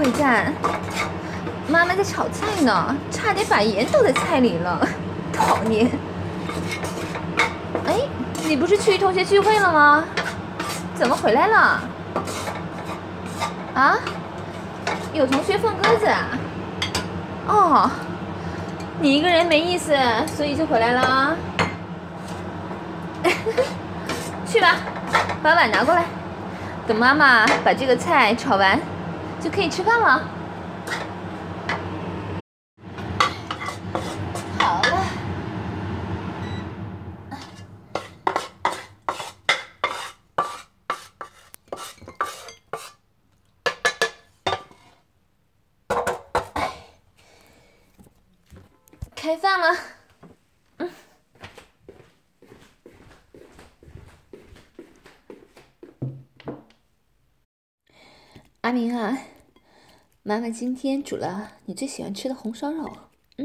会战。妈妈在炒菜呢，差点把盐倒在菜里了，讨厌。哎，你不是去同学聚会了吗？怎么回来了？啊？有同学放鸽子啊？哦，你一个人没意思，所以就回来了。去吧，把碗拿过来，等妈妈把这个菜炒完，就可以吃饭了。好了，开饭了。阿明啊，妈妈今天煮了你最喜欢吃的红烧肉，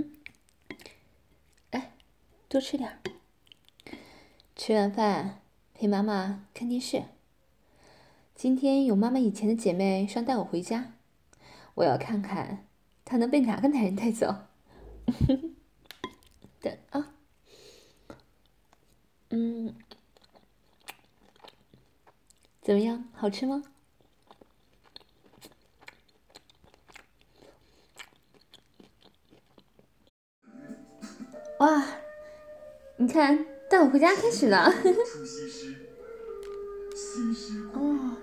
来，多吃点。吃完饭陪妈妈看电视。今天有妈妈以前的姐妹捎带我回家，我要看看她能被哪个男人带走。等啊，怎么样？好吃吗？哇，你看，带我回家开始了。哦，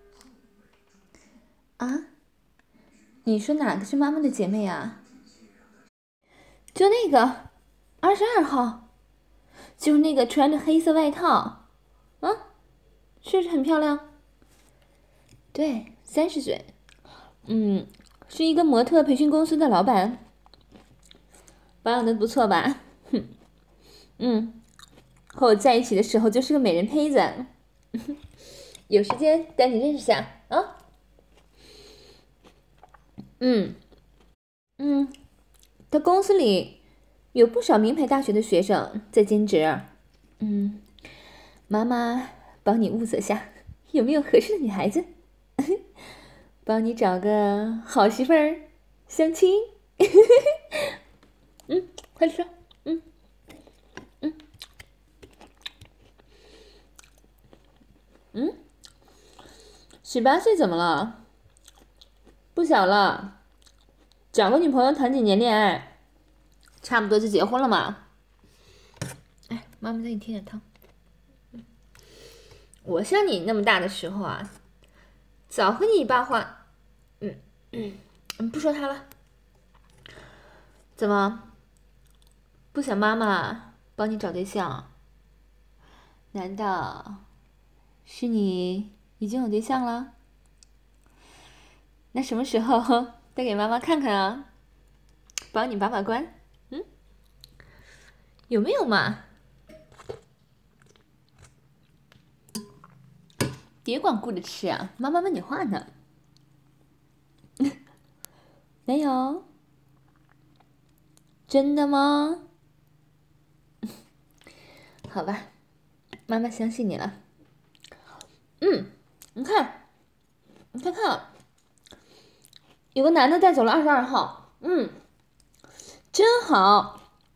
啊，你说哪个是妈妈的姐妹啊？就那个，22号，就是那个穿着黑色外套，啊，是不是很漂亮？对，30岁，是一个模特培训公司的老板，保养的不错吧？和我在一起的时候就是个美人胚子。有时间带你认识下啊。他公司里有不少名牌大学的学生在兼职。妈妈帮你物色下有没有合适的女孩子，帮你找个好媳妇儿相亲。快说。18岁怎么了？不小了，找个女朋友谈几年恋爱，差不多就结婚了嘛。哎，妈妈再给你添点汤。我像你那么大的时候啊，早和你一把话。不说他了。怎么？不想妈妈帮你找对象？难道是你已经有对象了？那什么时候带给妈妈看看啊？帮你把把关。有没有嘛？别光顾着吃啊，妈妈问你话呢。没有？真的吗？好吧，妈妈相信你了。你看，有个男的带走了22号。真好。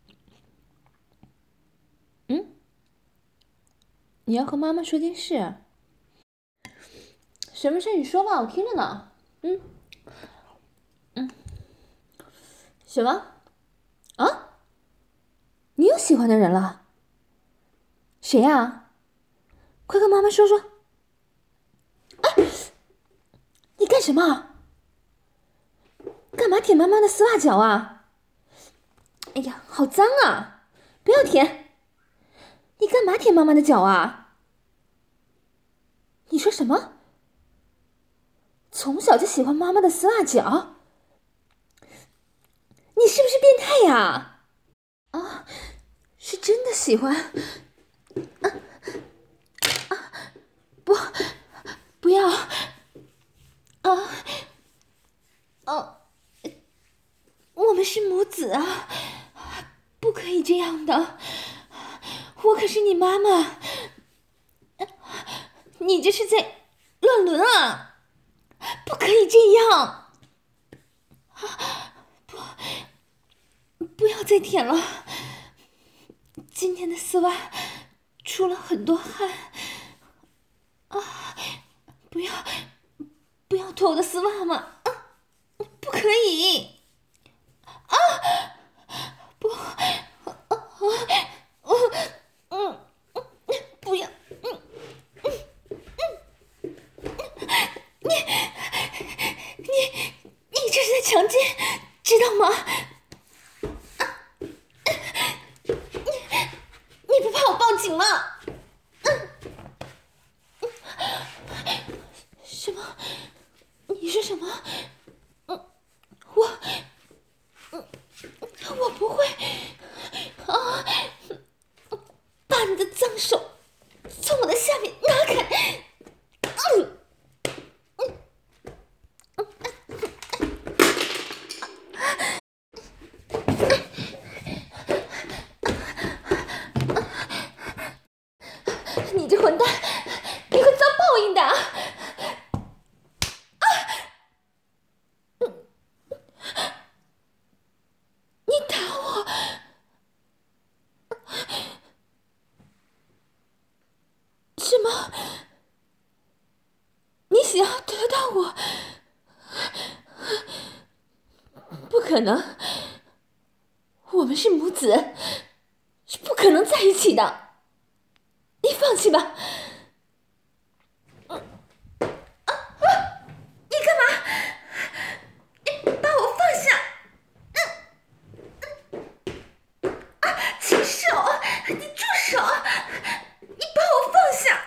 你要和妈妈说件事。什么事？你说吧，我听着呢。什么？啊？你有喜欢的人了？谁呀？快跟妈妈说说。你干什么？干嘛舔妈妈的丝袜脚啊？哎呀，好脏啊！不要舔。你干嘛舔妈妈的脚啊？你说什么？从小就喜欢妈妈的丝袜脚？你是不是变态呀？啊，是真的喜欢。不要。我们是母子啊，不可以这样的。我可是你妈妈，你这是在乱伦啊！不可以这样。 再舔了，今天的丝袜出了很多汗啊！不要脱我的丝袜嘛！不可以啊！不，不要！你这是在强奸，知道吗？你不怕我报警吗？什么？你说什么？我不会啊！把你的脏手从我的下面拿开！你这混蛋，你会遭报应的！你打我！什么？你想要得到我？不可能！我们是母子，是不可能在一起的。你放弃吧。你干嘛？你把我放下！禽兽！你住手！你把我放下！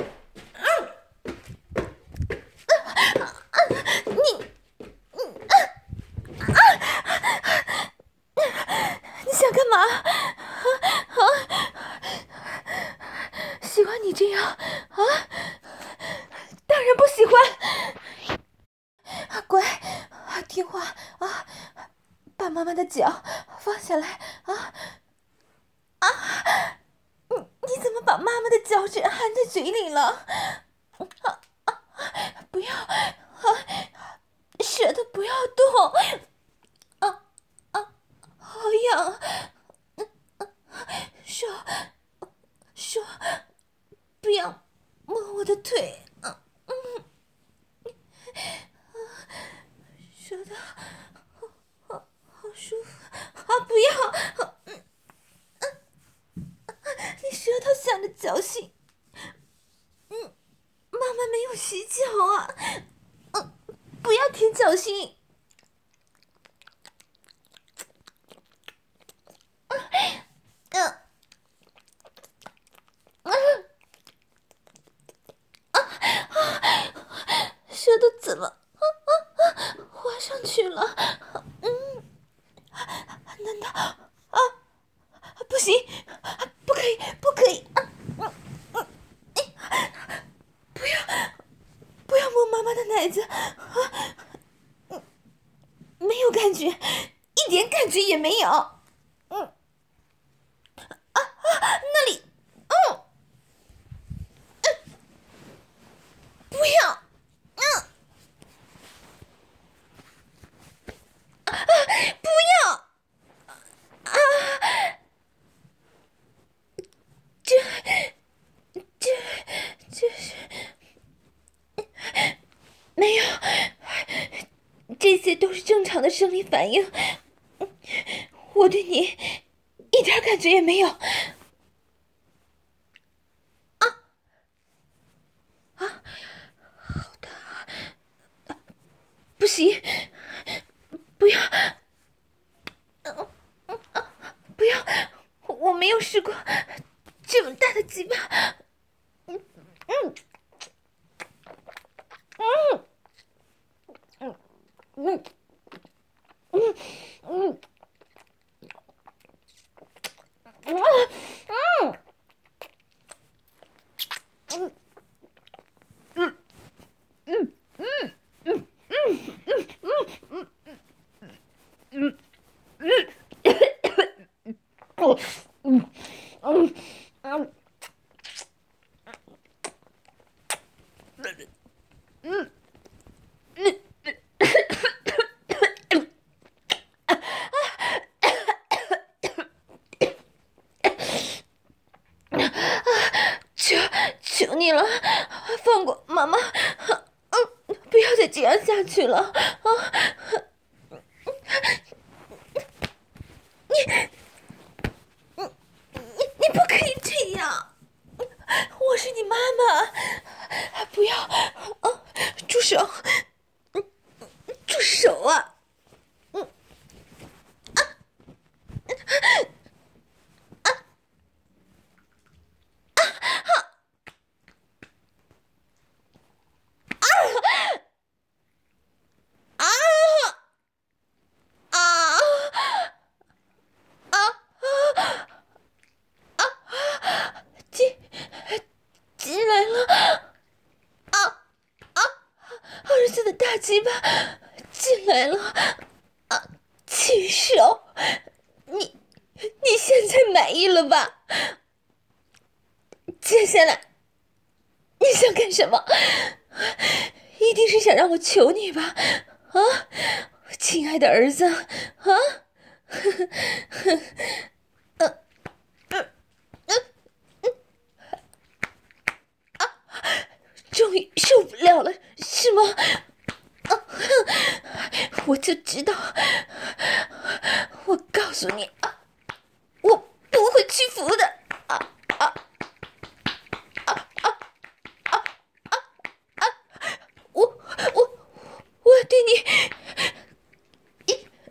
你想干嘛？喜欢你这样啊？当然不喜欢。乖，听话啊！把妈妈的脚放下来啊！你怎么把妈妈的脚趾含在嘴里了？不要舌头不要动！好痒！手不要摸我的腿！舌头好舒服啊！不要！你舌头想着绞心，妈妈没有洗脚啊！不要舔脚心！舌头怎么滑上去了？难道啊？不行，不可以，不可以！不要摸妈妈的奶子啊！没有感觉，一点感觉也没有。那里，不要，不要，这是没有，这些都是正常的生理反应。我对你一点感觉也没有。好大！不行，不要，不要！我没有试过这么大的鸡巴。 你了，放过妈妈，不要再这样下去了啊！你不可以这样，我是你妈妈，不要住手，住手啊！进进来了，儿子的大鸡巴进来了，禽兽，你现在满意了吧？接下来你想干什么？一定是想让我求你吧？啊，亲爱的儿子，啊！终于受不了了，是吗？我就知道，我告诉你，我不会屈服的。我对你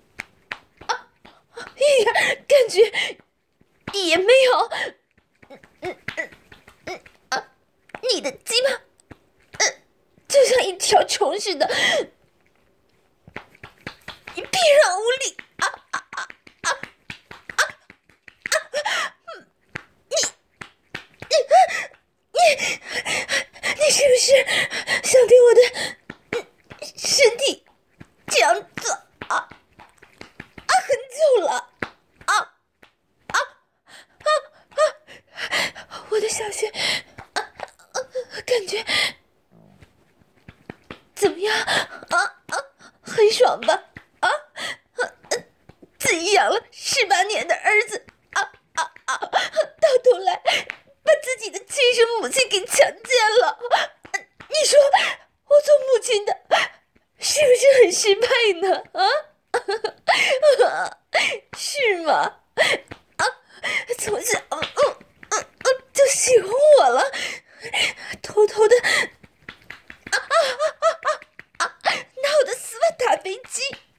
一点感觉也没有。你的鸡巴，就像一条虫似的，你逼人无力。你是不是想对我的身体这样做很久了？我的小穴感觉怎么样？很爽吧？自己养了18年的儿子，到头来把自己的亲生母亲给强奸了。你说我做母亲的是不是很失败呢？是吗？从小就喜欢我了，偷偷的拿我的丝袜打飞机。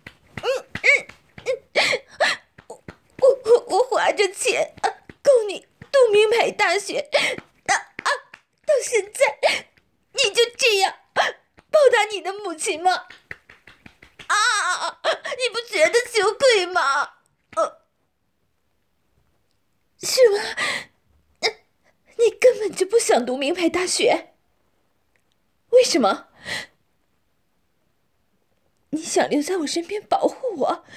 我花着钱供你读名牌大学，到现在你就这样报答你的母亲吗？你不觉得羞愧吗？是吗？你根本就不想读名牌大学，为什么？你想留在我身边保护我？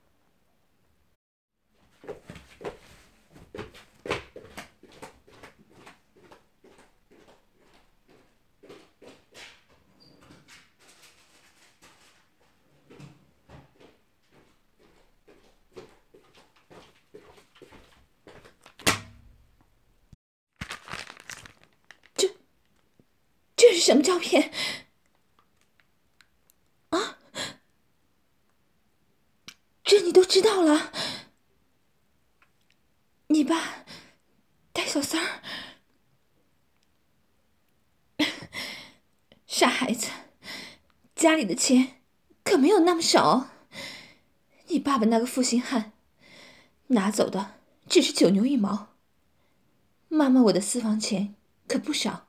这是什么照片？这你都知道了？你爸带小三儿，傻孩子，家里的钱可没有那么少。你爸爸那个负心汉拿走的只是9牛1毛，妈妈我的私房钱可不少。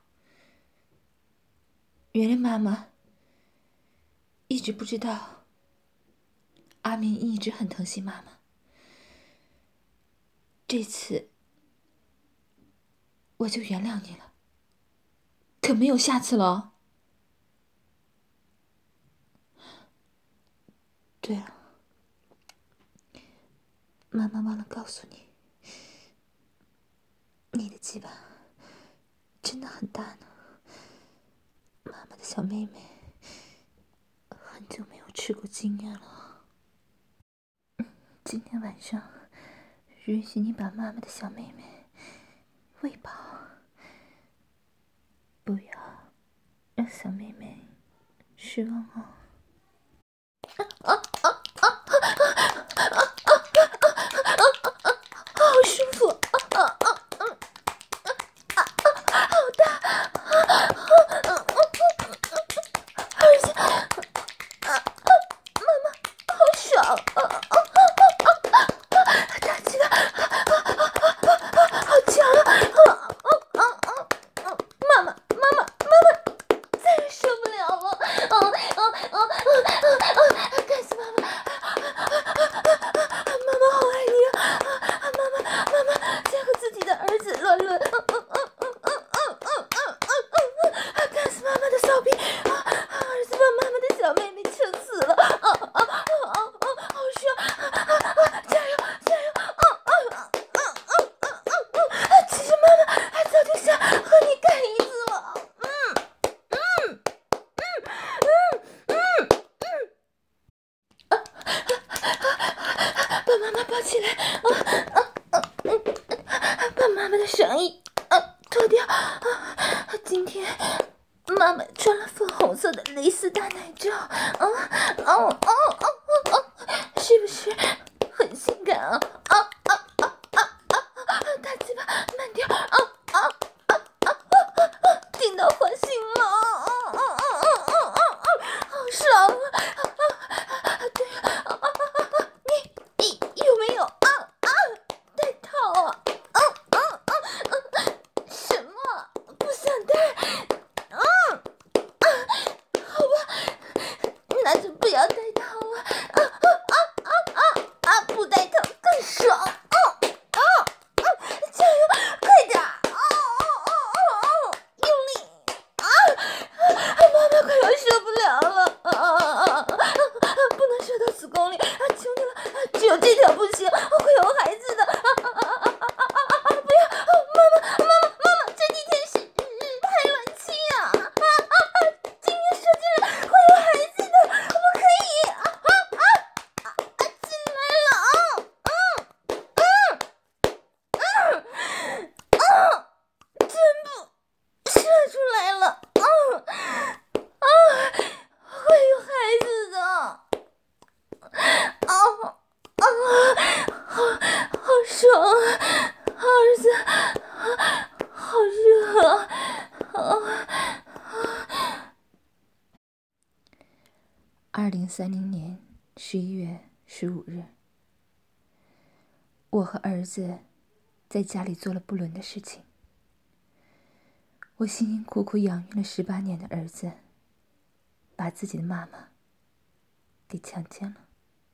原来妈妈一直不知道，阿明一直很疼惜妈妈。这次我就原谅你了，可没有下次了哦。对了，妈妈忘了告诉你，你的鸡巴真的很大呢。妈妈的小妹妹很久没有吃过经验了。今天晚上允许你把妈妈的小妹妹喂饱， 不要让小妹妹失望哦。好舒服，好大，儿子，妈妈好爽，大鸡巴，好强啊！妈妈，再也受不了了，干死妈妈！妈妈好爱你啊！妈妈在和自己的儿子乱伦，干死妈妈的骚逼！儿子把妈妈的小妹妹撑死了！好爽！加油！其实妈妈早就想和你干一次了。把妈妈抱起来，把妈妈的上衣脱掉。今天妈妈穿了粉红色的蕾丝大奶罩，是不是很性感啊？大鸡巴慢点，听到花心了，好爽啊！对啊，你有没有戴套啊？什么不想戴？好吧，那就不要戴套了。不戴套更爽。加油，快点！用力！妈妈快要受不了了！不能射到子宫里！求你了，只有这条不行，会有孩子的！不要！妈妈，这几天是排卵期啊！今天射进来会有孩子的，不可以！进来了！全部射出来了！会有孩子的！好爽啊！儿子，好热啊！2030年11月15日，我和儿子在家里做了不伦的事情。我辛辛苦苦养育了18年的儿子，把自己的妈妈给强奸了。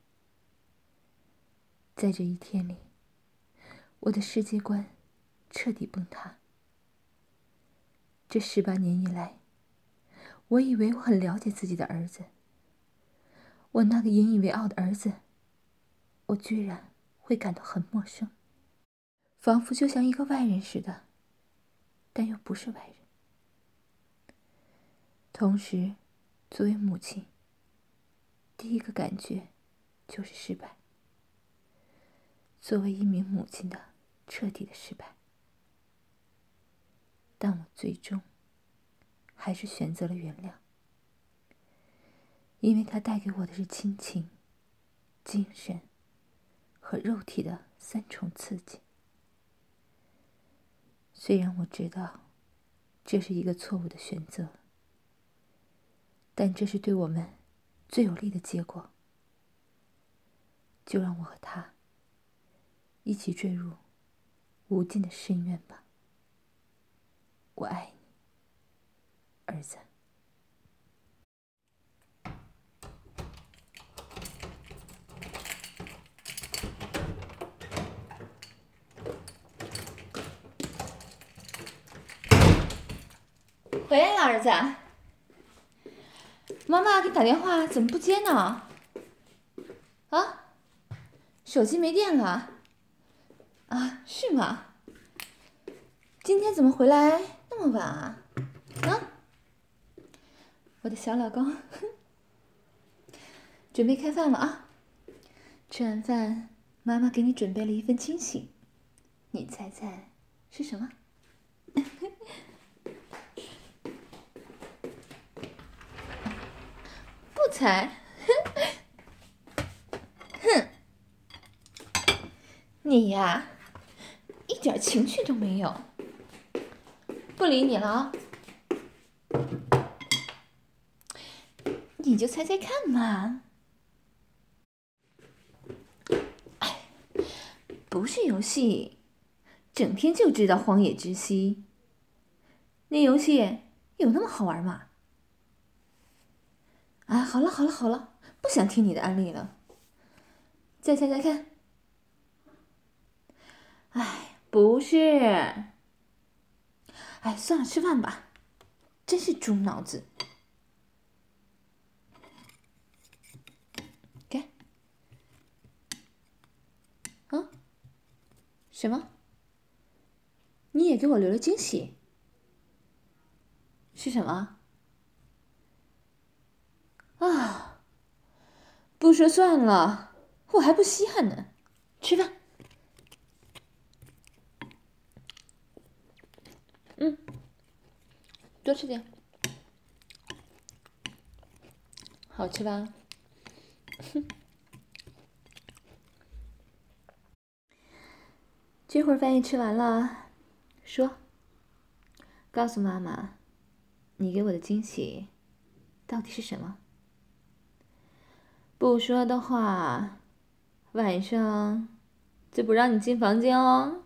在这一天里，我的世界观彻底崩塌。这18年以来，我以为我很了解自己的儿子，我那个引以为傲的儿子，我居然会感到很陌生，仿佛就像一个外人似的，但又不是外人。同时，作为母亲，第一个感觉就是失败。作为一名母亲的彻底的失败。但我最终还是选择了原谅，因为它带给我的是亲情、精神和肉体的3重刺激。虽然我知道这是一个错误的选择，但这是对我们最有利的结果。就让我和他一起坠入无尽的深渊吧。我爱你，儿子。回来了，儿子。妈妈给你打电话怎么不接呢？啊？手机没电了？啊，是吗？今天怎么回来那么晚啊？我的小老公，准备开饭了啊！吃完饭，妈妈给你准备了一份惊喜，你猜猜是什么？ 才。哼，你呀，一点情趣都没有。不理你了，你就猜猜看嘛。哎，不是游戏，整天就知道荒野之息。那游戏有那么好玩吗？啊，好了好了好了，不想听你的案例了。再猜猜看。哎，不是。哎，算了，吃饭吧。真是猪脑子。给。啊？什么？你也给我留了惊喜？是什么？啊，不说算了，我还不稀罕呢。吃饭。多吃点。好吃吧？这会儿饭也吃完了，说，告诉妈妈，你给我的惊喜到底是什么？不说的话，晚上就不让你进房间哦。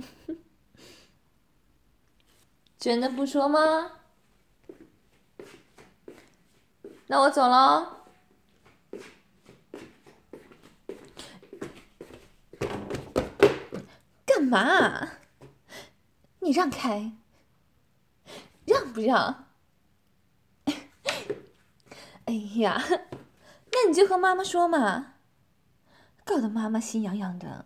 真的不说吗？那我走了。干嘛？你让开，让不让？哎呀，那你就和妈妈说嘛，搞得妈妈心痒痒的。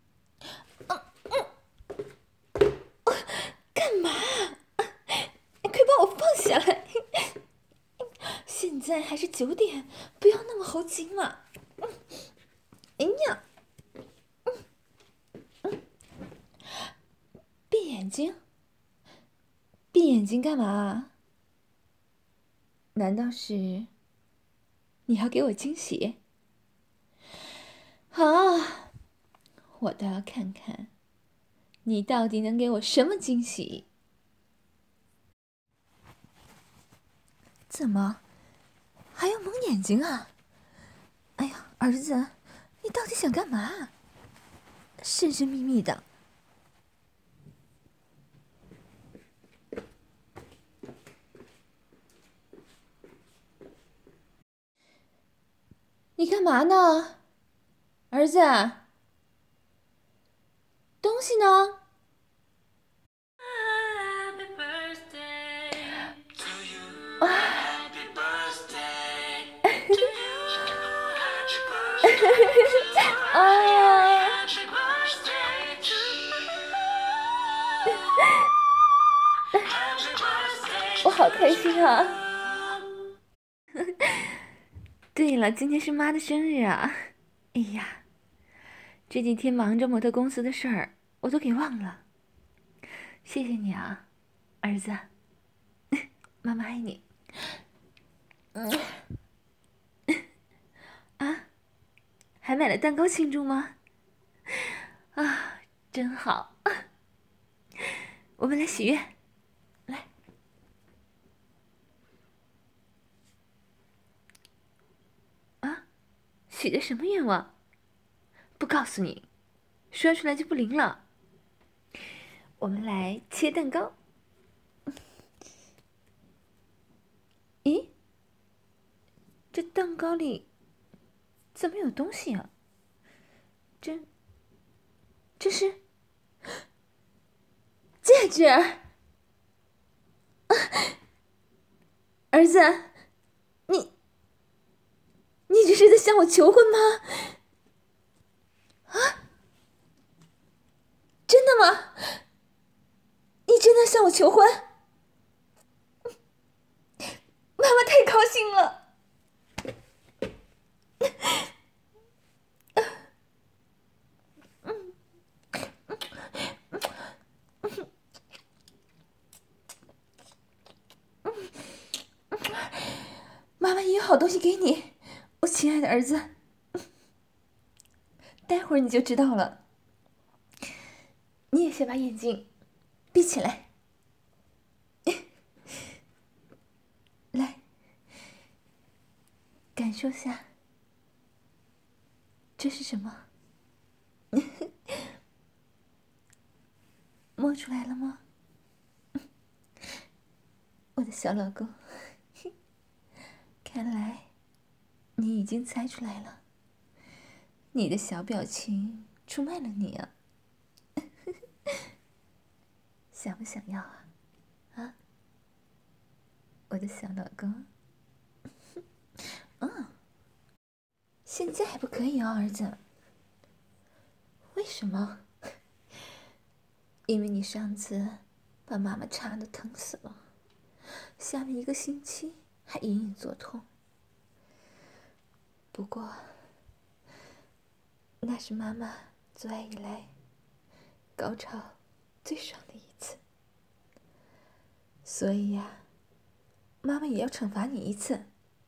干嘛？快把我放下来！现在还是9点，不要那么猴急嘛。哎呀，闭眼睛，闭眼睛干嘛？难道是你要给我惊喜？好，我倒要看看你到底能给我什么惊喜。怎么还要蒙眼睛啊？哎呀，儿子，你到底想干嘛？神神秘秘的。你干嘛呢，儿子？东西呢？啊！我好开心啊！对了，今天是妈的生日啊！哎呀，这几天忙着模特公司的事儿，我都给忘了。谢谢你啊，儿子，妈妈爱你。啊，还买了蛋糕庆祝吗？啊，真好。我们来许愿，来。啊，许的什么愿望？不告诉你，说出来就不灵了。我们来切蛋糕。咦，这蛋糕里怎么有东西啊？这是戒指。儿子，你这是在向我求婚吗？啊，真的吗？你真的向我求婚？妈妈太高兴了。妈妈也有好东西给你， 亲爱的儿子，待会儿你就知道了。你也先把眼睛闭起来，来，感受下，这是什么？摸出来了吗？我的小老公，看来你已经猜出来了。你的小表情出卖了你啊！想不想要啊？啊，我的小老公。现在还不可以哦，儿子。为什么？因为你上次把妈妈插得疼死了，下面1个星期还隐隐作痛。不过，那是妈妈做爱以来高潮最爽的一次，所以呀，妈妈也要惩罚你一次。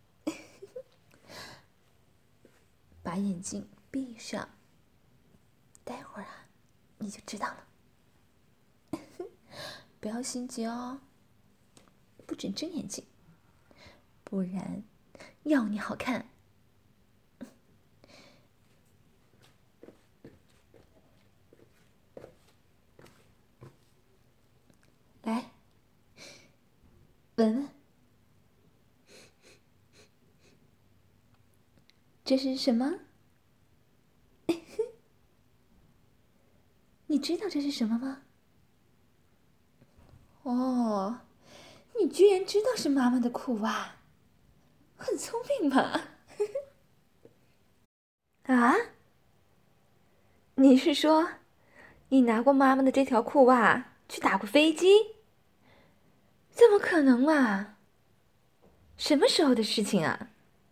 把眼睛闭上，待会儿啊，你就知道了。不要心急哦，不准睁眼睛，不然要你好看。来，闻闻，这是什么？你知道这是什么吗？哦，你居然知道是妈妈的裤袜，很聪明嘛！啊？你是说，你拿过妈妈的这条裤袜去打过飞机？怎么可能嘛？什么时候的事情啊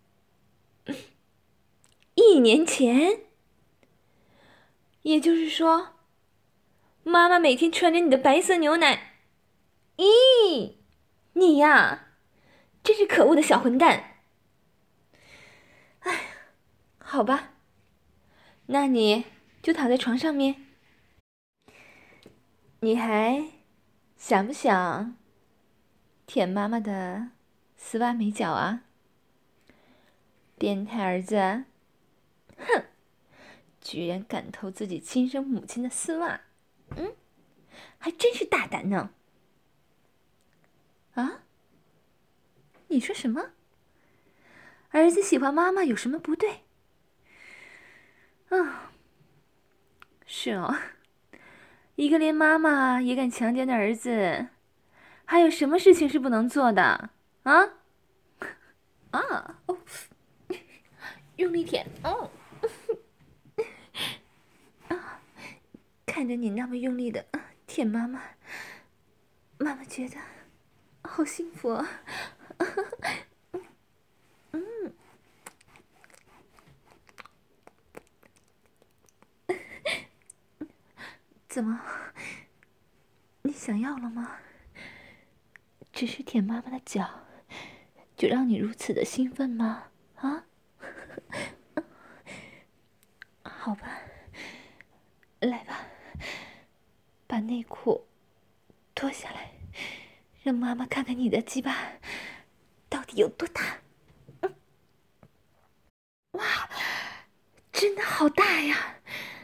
？1年前？也就是说，妈妈每天穿着你的白色牛奶。咦，你呀，真是可恶的小混蛋！哎，好吧，那你就躺在床上面。你还想不想舔妈妈的丝袜美脚啊？变态儿子！哼，居然敢偷自己亲生母亲的丝袜，还真是大胆呢！啊？你说什么？儿子喜欢妈妈有什么不对？是哦，一个连妈妈也敢强奸的儿子，还有什么事情是不能做的？啊？哦，用力舔哦！看着你那么用力的舔妈妈，妈妈觉得好幸福啊！怎么？你想要了吗？只是舔妈妈的脚，就让你如此的兴奋吗？啊？好吧，来吧，把内裤脱下来，让妈妈看看你的鸡巴到底有多大。哇，真的好大呀！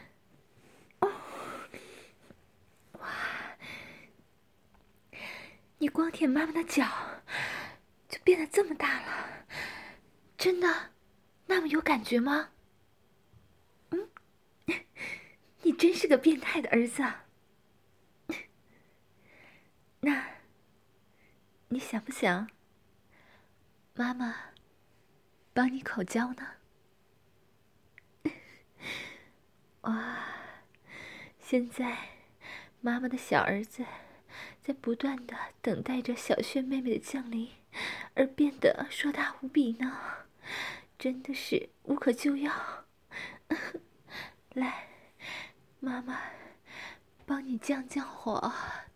你光舔妈妈的脚，就变得这么大了，真的那么有感觉吗？你真是个变态的儿子啊！那，你想不想妈妈帮你口交呢？哇，现在妈妈的小儿子在不断的等待着小炫妹妹的降临，而变得硕大无比呢，真的是无可救药。来，妈妈帮你降降火，